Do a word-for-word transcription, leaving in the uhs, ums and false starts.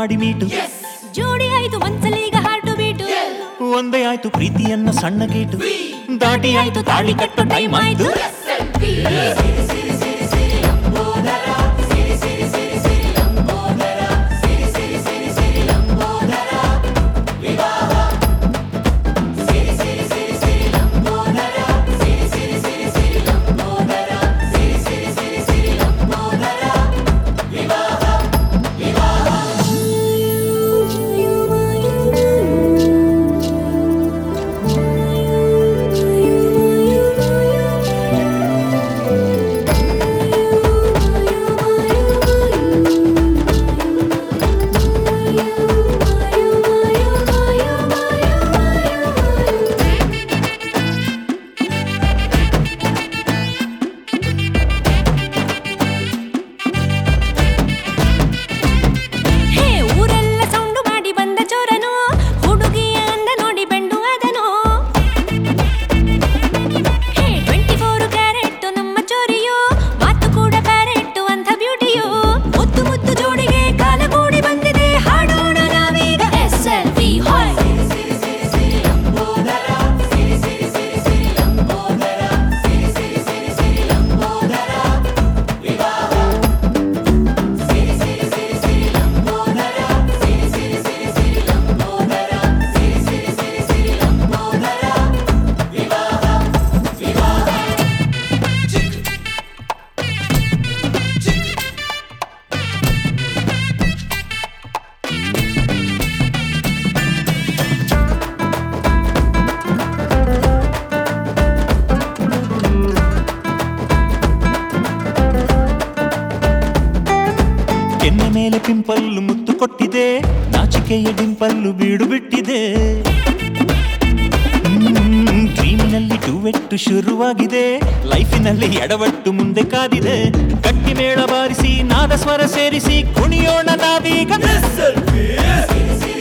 ಮಾಡಿ ಮೀಟು ಜೋಡಿ ಆಯ್ತು ಮನ್ಸಲೀಗ ಹಾರ್ಟು ಬೀಟು ಒಂದೇ ಆಯ್ತು ಪ್ರೀತಿಯನ್ನ ಸಣ್ಣ ಗೇಟು ದಾಟಿ ಆಯ್ತು ತಾಳಿ ಕಟ್ಟೋ ಟೈಮ್ ಆಯ್ತು ಕೆನ್ನೆ ಮೇಲೆ ಪಿಂಪಲ್ಲು ಮುತ್ತು ಕೊಟ್ಟಿದೆ ನಾಚಿಕೆಯ ಡಿಂಪಲ್ಲು ಬೀಡು ಬಿಟ್ಟಿದೆ ಡ್ರೀಮಿನಲ್ಲಿ ಟೂವೆಟ್ಟು ಶುರುವಾಗಿದೆ ಲೈಫಿನಲ್ಲಿ ಎಡವಟ್ಟು ಮುಂದೆ ಕಾದಿದೆ ಗಟ್ಟಿ ಮೇಳ ಬಾರಿಸಿ ನಾದ ಸ್ವರ ಸೇರಿಸಿ ಕುಣಿಯೋಣ ನಾವೀಗ